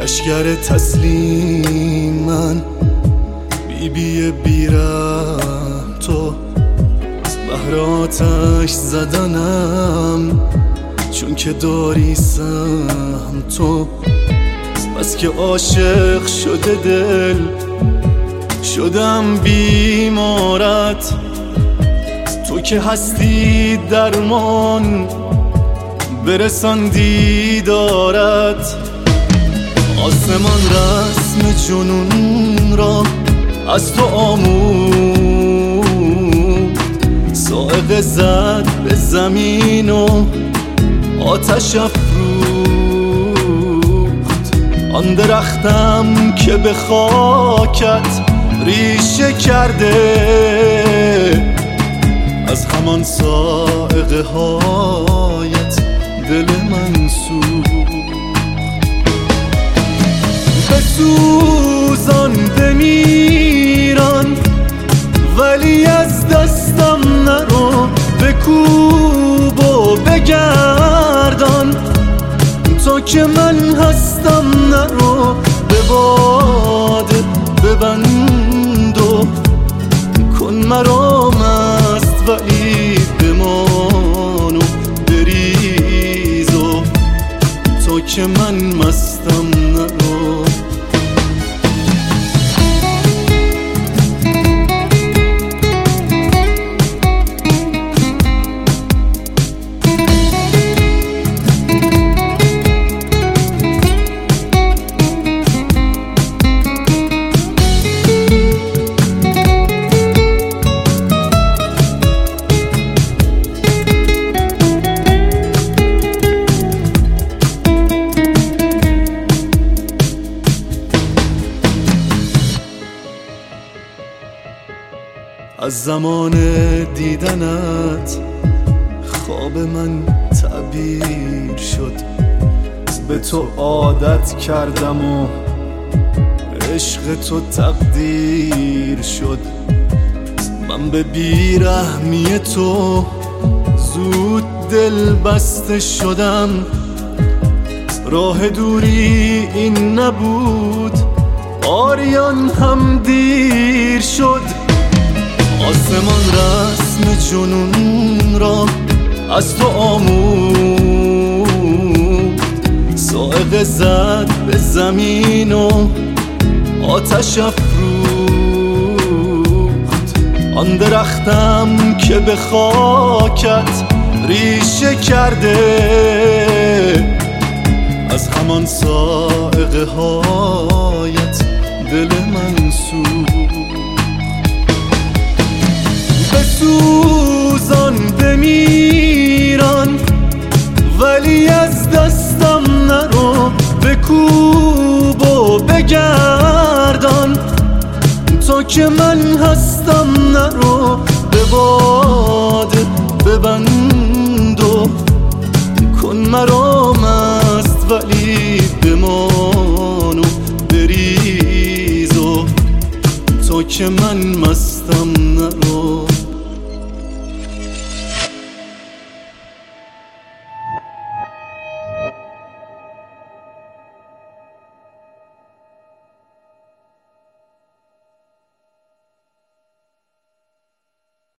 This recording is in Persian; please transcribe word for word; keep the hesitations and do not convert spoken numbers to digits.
لشگر تسلیم من، بی بی بیرم تو، از بحر آتش زدنم چون که داری سهم تو. بس که عاشق شده دل شدم بیمارت، تو که هستی درمان برسان دیدارت. آسمان رسم جنون را از تو آمود، صاعقه زد به زمین و آتش افروخت. آن درختم که به خاکت ریشه کرده، از همان صاعقه هایت دل من سوخت. بسوزان بمیران ولی از دستم نرو، بکوب و بگردان تا که من هستم نرو. به باد ببند و کن مرا مست ولی بمان و بریز و تا که من مستم نرو. از زمان دیدنت خواب من تعبیر شد، به تو عادت کردم و عشق تو تقدیر شد. من به بیرحمی تو زود دل بسته شدم، راه دوری این نبود آریان هم دیر شد. آسمان رسم جنون را از تو آمود، صاعقه زد به زمین و آتش افروخت. آن درختم که به خاکت ریشه کرده، از همان صاعقه هایت دل من سوخت. بسوزان بمیران ولی از دستم نرو، بکوب و بگردان تا که من هستم نرو. به باد ببند و کن مرا